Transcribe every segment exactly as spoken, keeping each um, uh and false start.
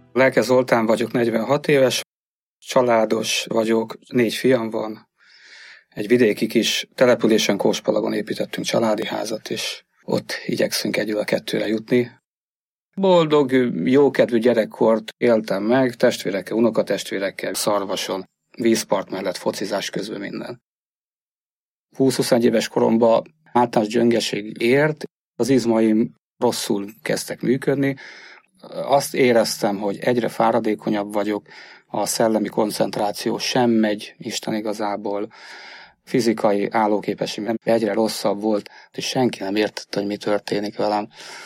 Lelke Zoltán vagyok, negyvenhat éves, családos vagyok, négy fiam van. Egy vidéki kis településen, Kóspalagon építettünk családi házat, és ott igyekszünk együl a kettőre jutni. Boldog, jókedvű gyerekkort éltem meg, testvérekkel, unokatestvérekkel, Szarvason, vízpart mellett, focizás közben minden. húsz-huszonegy éves koromban általános gyöngeség ért, az izmaim rosszul kezdtek működni. Azt éreztem, hogy egyre fáradékonyabb vagyok, a szellemi koncentráció sem megy, Isten igazából, fizikai állóképességem egyre rosszabb volt, és senki nem értette, hogy mi történik velem.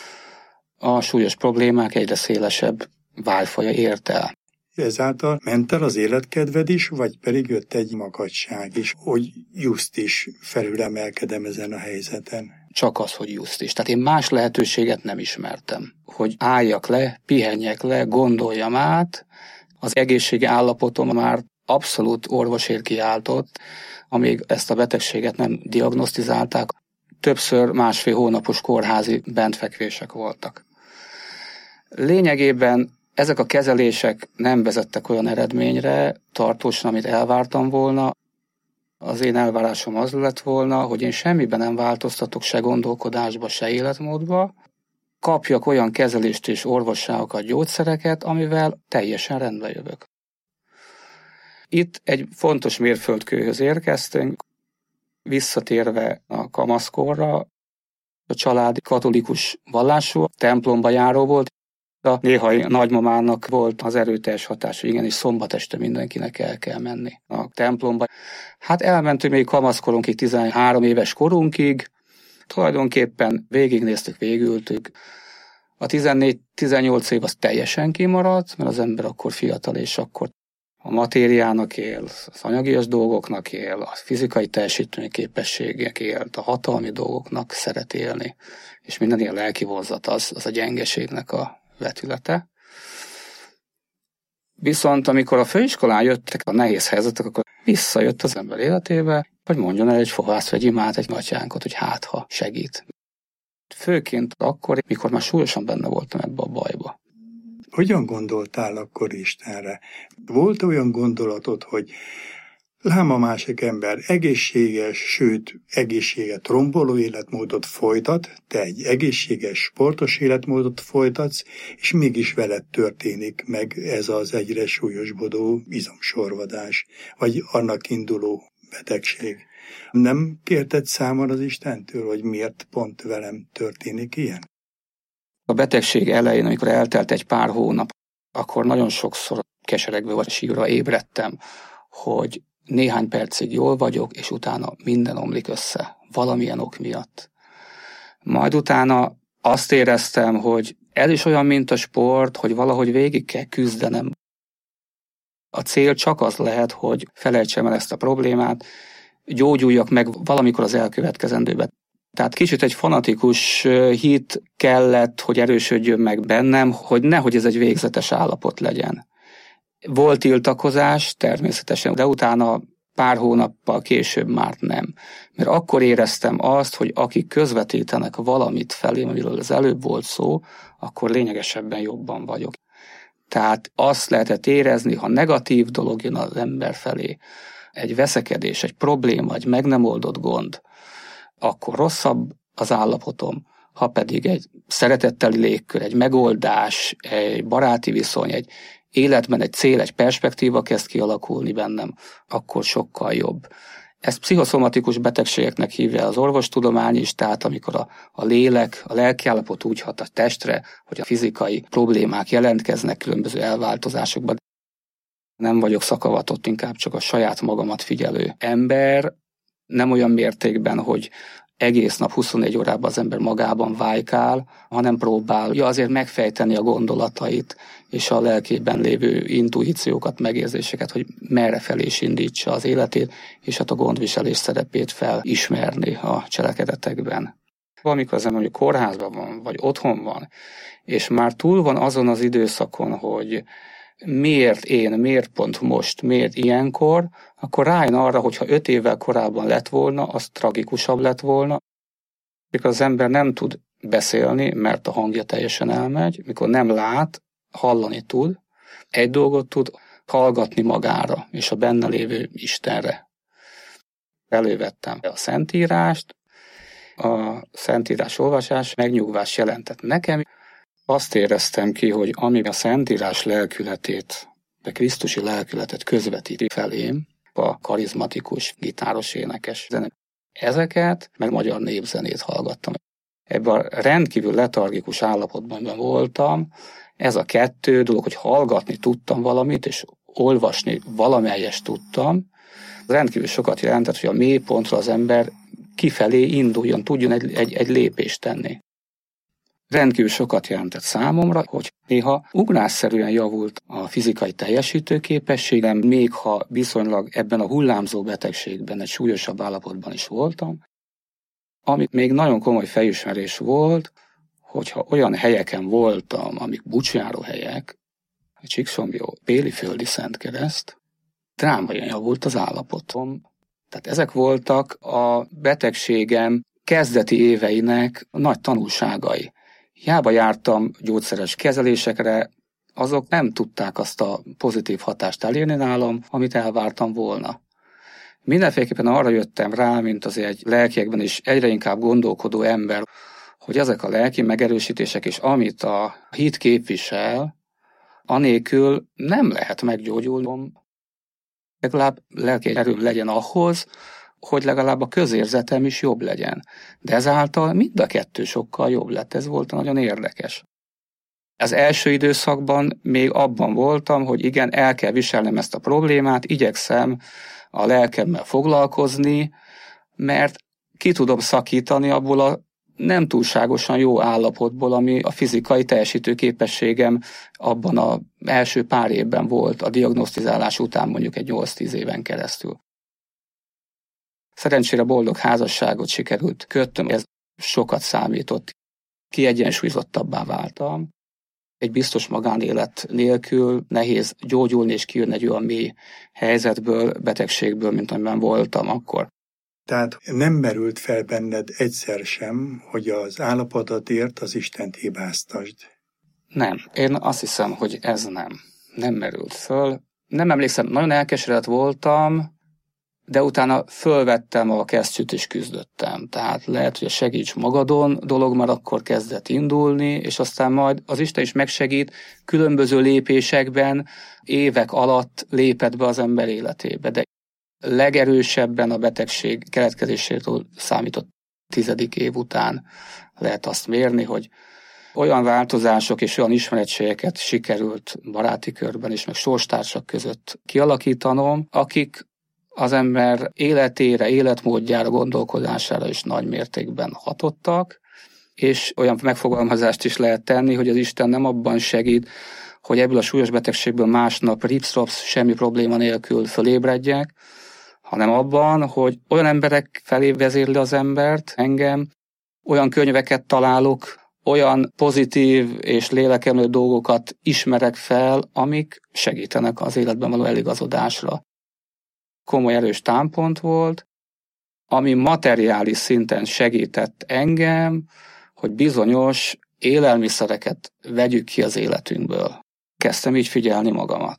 A súlyos problémák egyre szélesebb válfaja ért el. Ezáltal ment el az életkedved is, vagy pedig jött egy makacság is, hogy just is felülemelkedem ezen a helyzeten? Csak az, hogy just is. Tehát én más lehetőséget nem ismertem. Hogy álljak le, pihenjek le, gondoljam át, az egészségi állapotom már abszolút orvosért kiáltott, amíg ezt a betegséget nem diagnosztizálták. Többször másfél hónapos kórházi bentfekvések voltak. Lényegében ezek a kezelések nem vezettek olyan eredményre tartósan, amit elvártam volna. Az én elvárásom az lett volna, hogy én semmiben nem változtatok, se gondolkodásba, se életmódba, kapjak olyan kezelést és orvosságokat, gyógyszereket, amivel teljesen rendbe jövök. Itt egy fontos mérföldkőhöz érkeztünk, visszatérve a kamaszkorra, a család katolikus vallású, templomba járó volt. A néhai nagymamának volt az erőteljes hatás, hogy igenis szombat este mindenkinek el kell menni a templomba. Hát elmentünk még kamaszkorunkig, tizenhárom éves korunkig, tulajdonképpen végignéztük, végültük. A tizennégy-tizennyolc év az teljesen kimaradt, mert az ember akkor fiatal, és akkor a matériának él, az anyagias dolgoknak él, a fizikai teljesítményképességek él, a hatalmi dolgoknak szeret élni, és minden ilyen lelki vonzat az, az a gyengeségnek a vetülete. Viszont amikor a főiskolán jöttek a nehéz helyzetek, akkor visszajött az ember életébe, hogy mondjon el egy fohász vagy imát, egy atyánkot, hogy hát ha segít. Főként akkor, mikor már súlyosan benne voltam ebbe a bajba. Hogyan gondoltál akkor Istenre? Volt olyan gondolatod, hogy lám a másik ember egészséges, sőt egészséget romboló életmódot folytat, te egy egészséges, sportos életmódot folytatsz, és mégis veled történik meg ez az egyre súlyosbodó izomsorvadás, vagy annak induló betegség. Nem kérted számon az Istentől, hogy miért pont velem történik ilyen? A betegség elején, amikor eltelt egy pár hónap, akkor nagyon sokszor keseregve vagy sírva ébredtem, hogy néhány percig jól vagyok, és utána minden omlik össze, valamilyen ok miatt. Majd utána azt éreztem, hogy ez is olyan, mint a sport, hogy valahogy végig kell küzdenem. A cél csak az lehet, hogy felejtsem el ezt a problémát, gyógyuljak meg valamikor az elkövetkezendőben. Tehát kicsit egy fanatikus hit kellett, hogy erősödjön meg bennem, hogy nehogy ez egy végzetes állapot legyen. Volt tiltakozás, természetesen, de utána pár hónappal később már nem. Mert akkor éreztem azt, hogy akik közvetítenek valamit felém, amiről az előbb volt szó, akkor lényegesebben jobban vagyok. Tehát azt lehetett érezni, ha negatív dolog jön az ember felé, egy veszekedés, egy probléma, egy meg nem oldott gond, akkor rosszabb az állapotom, ha pedig egy szeretetteli légkör, egy megoldás, egy baráti viszony, egy életben egy cél, egy perspektíva kezd kialakulni bennem, akkor sokkal jobb. Ezt pszichoszomatikus betegségeknek hívja az orvostudomány is, tehát amikor a, a lélek, a lelkiállapot úgy hat a testre, hogy a fizikai problémák jelentkeznek különböző elváltozásokban. Nem vagyok szakavatott, inkább csak a saját magamat figyelő ember, nem olyan mértékben, hogy egész nap huszonnégy órában az ember magában vájkál, hanem próbálja azért megfejteni a gondolatait és a lelkében lévő intuíciókat, megérzéseket, hogy merre felé is indítsa az életét, és hát a gondviselés szerepét felismerni a cselekedetekben. Valamikor az ember mondjuk kórházban van, vagy otthon van, és már túl van azon az időszakon, hogy miért én, miért pont most, miért ilyenkor, akkor rájön arra, hogyha öt évvel korábban lett volna, az tragikusabb lett volna. Mikor az ember nem tud beszélni, mert a hangja teljesen elmegy, mikor nem lát, hallani tud, egy dolgot tud, hallgatni magára és a benne lévő Istenre. Elővettem a Szentírást, a Szentírás olvasás megnyugvás jelentett nekem. Azt éreztem ki, hogy ami a Szentírás lelkületét, a krisztusi lelkületet közvetíti felém, a karizmatikus, gitáros, énekes zene. Ezeket, meg magyar népzenét hallgattam. Ebben a rendkívül letargikus állapotban voltam. Ez a kettő dolog, hogy hallgatni tudtam valamit, és olvasni valamelyest tudtam. Rendkívül sokat jelentett, hogy a mélypontra az ember kifelé induljon, tudjon egy, egy, egy lépést tenni. Rendkívül sokat jelentett számomra, hogy néha ugrásszerűen javult a fizikai teljesítőképességem, még ha viszonylag ebben a hullámzó betegségben egy súlyosabb állapotban is voltam. Ami még nagyon komoly felismerés volt, hogyha olyan helyeken voltam, amik bucsjáró helyek, a Csíksomlyó, Péliföldi Szentkereszt, drámaian javult az állapotom. Tehát ezek voltak a betegségem kezdeti éveinek nagy tanulságai. Hiába jártam gyógyszeres kezelésekre, azok nem tudták azt a pozitív hatást elérni nálam, amit elvártam volna. Mindenféleképpen arra jöttem rá, mint azért egy lelkiekben is egyre inkább gondolkodó ember, hogy ezek a lelki megerősítések és amit a hit képvisel, anélkül nem lehet meggyógyulnom. Legalább lelki erőm legyen ahhoz, hogy legalább a közérzetem is jobb legyen. De ezáltal mind a kettő sokkal jobb lett. Ez volt nagyon érdekes. Az első időszakban még abban voltam, hogy igen, el kell viselnem ezt a problémát, igyekszem a lelkemmel foglalkozni, mert ki tudom szakítani abból a nem túlságosan jó állapotból, ami a fizikai teljesítőképességem abban az első pár évben volt, a diagnosztizálás után mondjuk egy nyolc-tíz éven keresztül. Szerencsére boldog házasságot sikerült kötnöm, ez sokat számított. Kiegyensúlyozottabbá váltam. Egy biztos magánélet nélkül nehéz gyógyulni és kijönni egy olyan mély helyzetből, betegségből, mint amiben voltam akkor. Tehát nem merült fel benned egyszer sem, hogy az állapotodért az Istent hibáztasd? Nem. Én azt hiszem, hogy ez nem. Nem merült föl. Nem emlékszem, nagyon elkeseredett voltam, de utána fölvettem a kesztyűt és küzdöttem. Tehát lehet, hogy a segíts magadon dolog már akkor kezdett indulni, és aztán majd az Isten is megsegít, különböző lépésekben évek alatt lépett be az ember életébe. De legerősebben a betegség keletkezésétől számított tizedik év után lehet azt mérni, hogy olyan változások és olyan ismeretségeket sikerült baráti körben is, meg sorstársak között kialakítanom, akik az ember életére, életmódjára, gondolkodására is nagy mértékben hatottak, és olyan megfogalmazást is lehet tenni, hogy az Isten nem abban segít, hogy ebből a súlyos betegségből másnap rips-rops, semmi probléma nélkül fölébredjek, hanem abban, hogy olyan emberek felé vezérli az embert, engem, olyan könyveket találok, olyan pozitív és lélekemelő dolgokat ismerek fel, amik segítenek az életben való eligazodásra. Komoly erős támpont volt, ami materiális szinten segített engem, hogy bizonyos élelmiszereket vegyük ki az életünkből. Kezdtem így figyelni magamat.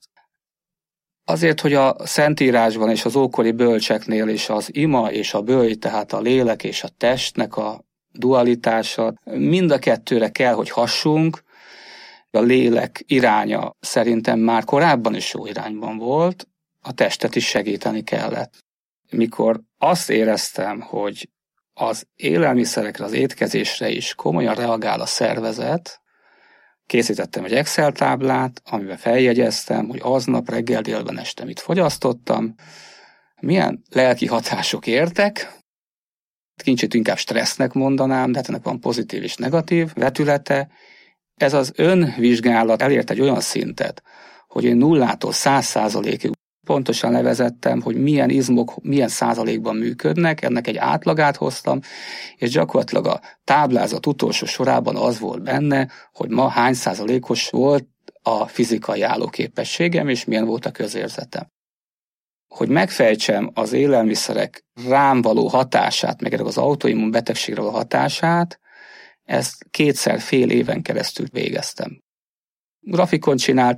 Azért, hogy a Szentírásban és az ókori bölcseknél is az ima és a böly, tehát a lélek és a testnek a dualitása, mind a kettőre kell, hogy hassunk. A lélek iránya szerintem már korábban is jó irányban volt, a testet is segíteni kellett. Mikor azt éreztem, hogy az élelmiszerekre, az étkezésre is komolyan reagál a szervezet, készítettem egy Excel táblát, amiben feljegyeztem, hogy aznap reggel, délben, este mit fogyasztottam, milyen lelki hatások értek, kicsit inkább stressznek mondanám, de ennek van pozitív és negatív vetülete. Ez az önvizsgálat elért egy olyan szintet, hogy én nullától száz százalékig pontosan levezettem, hogy milyen izmok milyen százalékban működnek, ennek egy átlagát hoztam, és gyakorlatilag a táblázat utolsó sorában az volt benne, hogy ma hány százalékos volt a fizikai állóképességem, és milyen volt a közérzetem. Hogy megfejtsem az élelmiszerek rám való hatását, meg az autoimmun betegségre való hatását, ezt kétszer fél éven keresztül végeztem. Grafikon csináltam,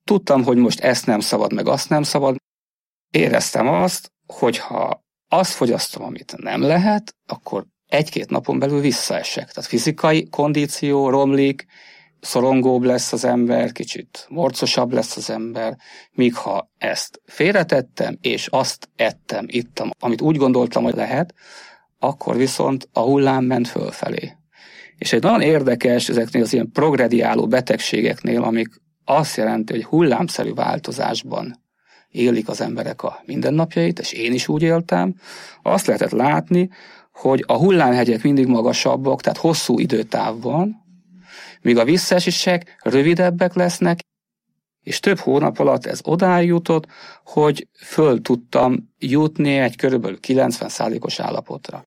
tudtam, hogy most ezt nem szabad, meg azt nem szabad. Éreztem azt, hogy ha azt fogyasztom, amit nem lehet, akkor egy-két napon belül visszaesek. Tehát fizikai kondíció romlik, szorongóbb lesz az ember, kicsit morcosabb lesz az ember, míg ha ezt félretettem, és azt ettem, ittam, amit úgy gondoltam, hogy lehet, akkor viszont a hullám ment fölfelé. És egy nagyon érdekes ezeknél az ilyen progrediáló betegségeknél, amik azt jelenti, hogy hullámszerű változásban élik az emberek a mindennapjait, és én is úgy éltem, azt lehetett látni, hogy a hullámhegyek mindig magasabbak, tehát hosszú időtávban, míg a visszaesések rövidebbek lesznek, és több hónap alatt ez odáig jutott, hogy föl tudtam jutni egy körülbelül kilencven százalékos állapotra.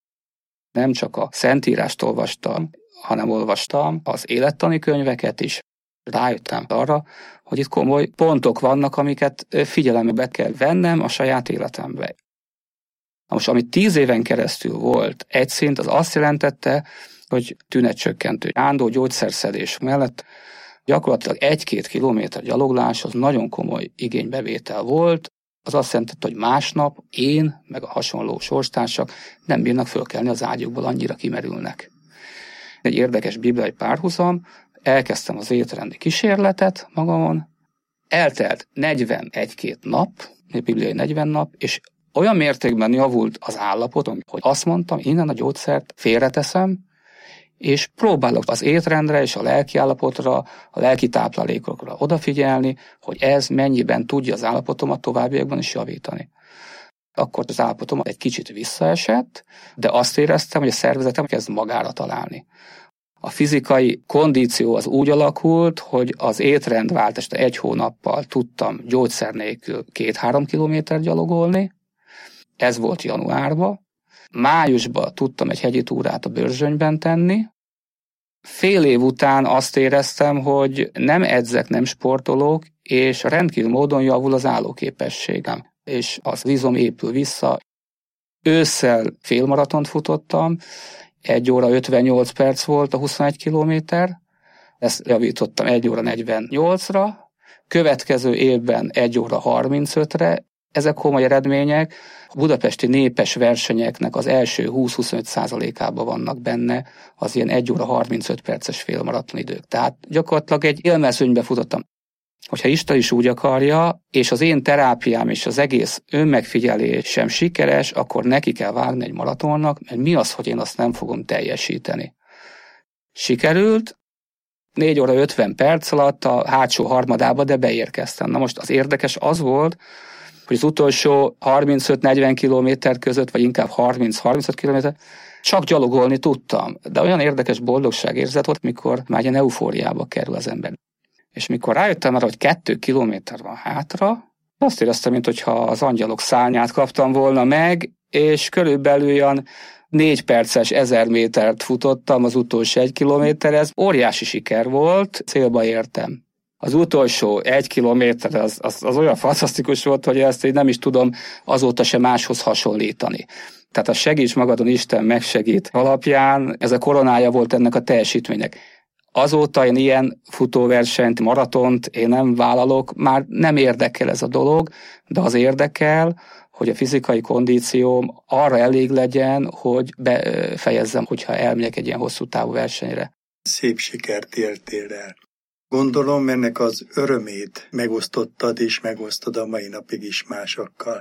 Nem csak a Szentírást olvastam, hanem olvastam az élettani könyveket is. Rájöttem arra, hogy itt komoly pontok vannak, amiket figyelembe kell vennem a saját életembe. Most, amit tíz éven keresztül volt egy szint, az azt jelentette, hogy tünetcsökkentő ándó gyógyszerszedés mellett gyakorlatilag egy-két kilométer gyaloglás az nagyon komoly igénybevétel volt. Az azt jelentette, hogy másnap én, meg a hasonló sorstársak nem bírnak fölkelni az ágyukból, annyira kimerülnek. Egy érdekes bibliai párhuzam, elkezdtem az étrendi kísérletet magamon, eltelt negyvenegy-két nap, bibliai negyven nap, és olyan mértékben javult az állapotom, hogy azt mondtam, innen a gyógyszert félreteszem, és próbálok az étrendre és a lelki állapotra, a lelki táplálékokra odafigyelni, hogy ez mennyiben tudja az állapotomat továbbiakban is javítani. Akkor az állapotom egy kicsit visszaesett, de azt éreztem, hogy a szervezetem kezd magára találni. A fizikai kondíció az úgy alakult, hogy az étrendváltást egy hónappal tudtam gyógyszer nélkül két-három kilométer gyalogolni. Ez volt januárban. Májusban tudtam egy hegyi túrát a Börzsönyben tenni. Fél év után azt éreztem, hogy nem edzek, nem sportolok, és rendkívül módon javul az állóképességem, és az izom épül vissza. Ősszel félmaratont futottam, egy óra ötvennyolc perc volt a huszonegy kilométer, ezt javítottam egy óra negyvennyolcra, következő évben egy óra harmincötre, ezek komoly eredmények, a budapesti népes versenyeknek az első húsz-huszonöt százalékában vannak benne az ilyen egy óra harmincöt perces félmaraton idők. Tehát gyakorlatilag egy élmezőnybe futottam. Hogyha Isten is úgy akarja, és az én terápiám és az egész önmegfigyelésem sikeres, akkor neki kell vágni egy maratonnak, mert mi az, hogy én azt nem fogom teljesíteni. Sikerült, négy óra ötven perc alatt a hátsó harmadába, de beérkeztem. Na most az érdekes az volt, hogy az utolsó harmincöt-negyven kilométer között, vagy inkább harminc-harmincöt kilométer, csak gyalogolni tudtam. De olyan érdekes boldogságérzet volt, mikor már ilyen eufóriába kerül az ember. És mikor rájöttem arra, hogy kettő kilométer van hátra, azt éreztem, mintha az angyalok szárnyát kaptam volna meg, és körülbelül olyan négy perces ezer métert futottam az utolsó egy kilométer, ez óriási siker volt, célba értem. Az utolsó egy kilométer az, az, az olyan fantasztikus volt, hogy ezt én nem is tudom azóta sem máshoz hasonlítani. Tehát a segíts magadon, Isten megsegít alapján, ez a koronája volt ennek a teljesítménynek. Azóta én ilyen futóversenyt, maratont én nem vállalok, már nem érdekel ez a dolog, de az érdekel, hogy a fizikai kondícióm arra elég legyen, hogy befejezzem, hogyha elmegyek egy ilyen hosszú távú versenyre. Szép sikert éltél el. Gondolom, ennek az örömét megosztottad és megosztod a mai napig is másokkal.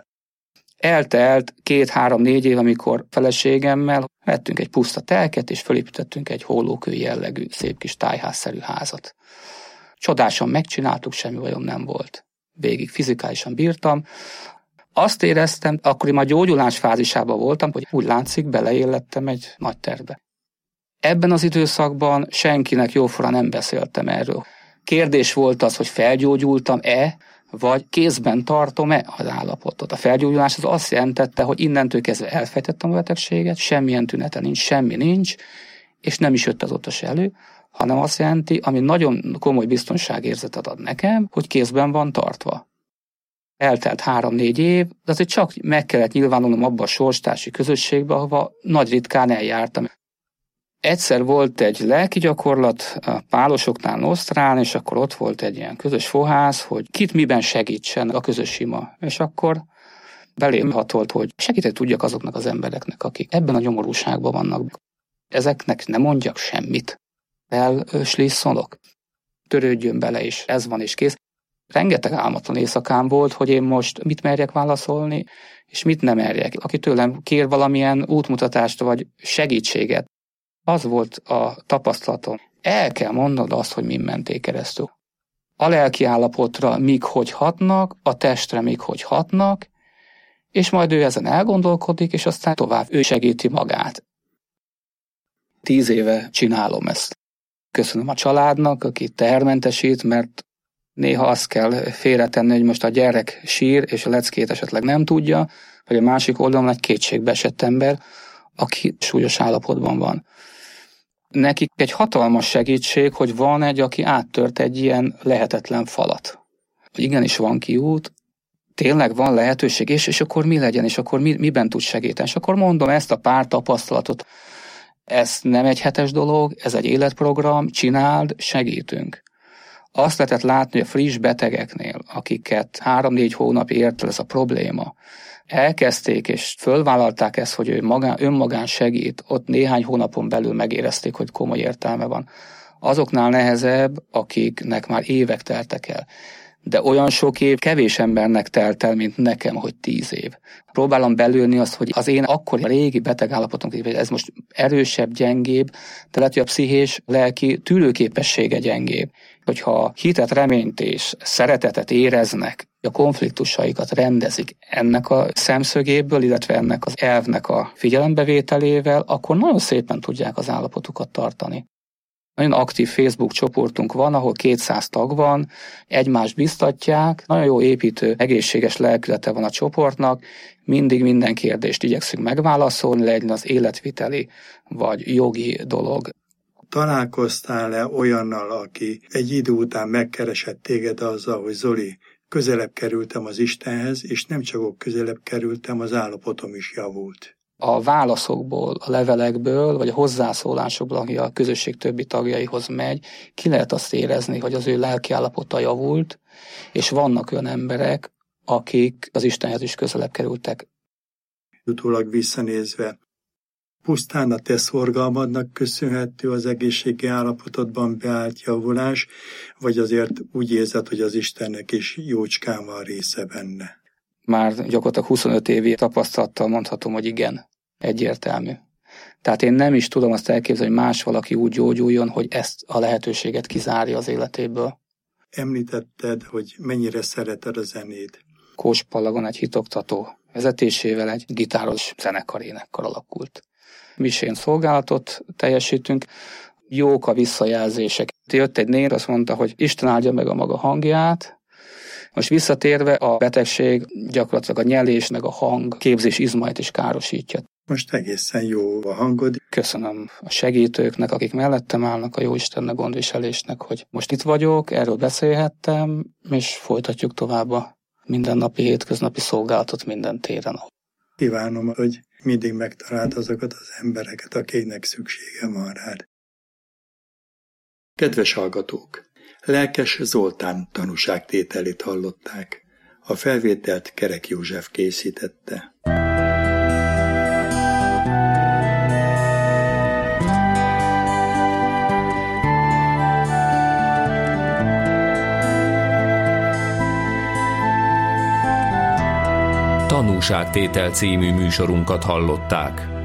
Eltelt két-három-négy év, amikor feleségemmel vettünk egy puszta telket, és fölépítettünk egy hollókő jellegű, szép kis tájházszerű házat. Csodásan megcsináltuk, semmi bajom nem volt. Végig fizikálisan bírtam. Azt éreztem, akkor én már gyógyulás fázisában voltam, hogy úgy látszik, beleélettem egy nagy tervbe. Ebben az időszakban senkinek jóforra nem beszéltem erről. Kérdés volt az, hogy felgyógyultam-e, vagy kézben tartom-e az állapotot. A felgyógyulás az azt jelentette, hogy innentől kezdve elfejtettem a betegséget, semmilyen tünete nincs, semmi nincs, és nem is jött azóta se elő, hanem azt jelenti, ami nagyon komoly biztonságérzetet ad nekem, hogy kézben van tartva. Eltelt három-négy év, de azért csak meg kellett nyilvánulnom abba a sorstársi közösségbe, ahova nagy ritkán eljártam. Egyszer volt egy lelki gyakorlat a pálosoknál Nosztrán, és akkor ott volt egy ilyen közös fohász, hogy kit miben segítsen a közös ima. És akkor belém hatolt, hogy segíteni tudjak azoknak az embereknek, akik ebben a nyomorúságban vannak. Ezeknek nem mondjak semmit. Elslíszolok. Törődjön bele is, ez van és kész. Rengeteg álmatlan éjszakám volt, hogy én most mit merjek válaszolni, és mit nem merjek. Aki tőlem kér valamilyen útmutatást vagy segítséget, az volt a tapasztalatom. El kell mondanod azt, hogy min menték keresztül. A lelki állapotra mik hogy hatnak, a testre mik hogy hatnak, és majd ő ezen elgondolkodik, és aztán tovább ő segíti magát. Tíz éve csinálom ezt. Köszönöm a családnak, aki tehermentesít, mert néha azt kell félretenni, hogy most a gyerek sír, és a leckét esetleg nem tudja, vagy a másik oldalon egy kétségbe esett ember, aki súlyos állapotban van. Nekik egy hatalmas segítség, hogy van egy, aki áttört egy ilyen lehetetlen falat. Hogy igenis van kiút, tényleg van lehetőség, és, és akkor mi legyen, és akkor mi, miben tud segíteni. És akkor mondom ezt a pár tapasztalatot. Ez nem egy hetes dolog, ez egy életprogram, csináld, segítünk. Azt lehetett látni, hogy a friss betegeknél, akiket három-négy hónap ért ez a probléma, elkezdték és fölvállalták ezt, hogy ő magán, önmagán segít, ott néhány hónapon belül megérezték, hogy komoly értelme van. Azoknál nehezebb, akiknek már évek teltek el. De olyan sok év kevés embernek telt el, mint nekem, hogy tíz év. Próbálom belülni azt, hogy az én akkori régi betegállapotom, hogy ez most erősebb, gyengébb, de lehet, hogy a pszichés, lelki tűrőképessége gyengébb. Hogyha hitet, reményt és szeretetet éreznek, a konfliktusaikat rendezik ennek a szemszögéből, illetve ennek az elvnek a figyelembevételével, akkor nagyon szépen tudják az állapotukat tartani. Nagyon aktív Facebook csoportunk van, ahol kétszáz tag van, egymást biztatják, nagyon jó építő, egészséges lelkülete van a csoportnak, mindig minden kérdést igyekszünk megválaszolni, legyen az életviteli vagy jogi dolog. Találkoztál-e olyannal, aki egy idő után megkeresett téged azzal, hogy Zoli, közelebb kerültem az Istenhez, és nem csak közelebb kerültem, az állapotom is javult? A válaszokból, a levelekből, vagy a hozzászólásokból, aki a közösség többi tagjaihoz megy, ki lehet azt érezni, hogy az ő lelki állapota javult, és vannak olyan emberek, akik az Istenhez is közelebb kerültek. Utólag visszanézve, pusztán a te szorgalmadnak köszönhető az egészségi állapotodban beállt javulás, vagy azért úgy érzed, hogy az Istennek is jócskán van része benne? Már gyakorlatilag huszonöt évi tapasztalattal mondhatom, hogy igen, egyértelmű. Tehát én nem is tudom azt elképzelni, hogy más valaki úgy gyógyuljon, hogy ezt a lehetőséget kizárja az életéből. Említetted, hogy mennyire szereted a zenét. Kóspalagon egy hitoktató vezetésével egy gitáros zenekarénekkar alakult. Misén szolgálatot teljesítünk, jók a visszajelzések. Jött egy nér, azt mondta, hogy Isten áldja meg a maga hangját. Most visszatérve, a betegség gyakorlatilag a nyelés meg a hang képzés izmait is károsítja. Most egészen jó a hangod. Köszönöm a segítőknek, akik mellettem állnak, a Jóistennek, gondviselésnek, hogy most itt vagyok, erről beszélhettem, és folytatjuk tovább a mindennapi, hétköznapi szolgálatot minden téren. Kívánom, hogy mindig megtaláld azokat az embereket, akiknek szüksége van rád. Kedves hallgatók! Lelkes Zoltán tanúságtételét hallották. A felvételt Kerek József készítette. Tanúságtétel című műsorunkat hallották.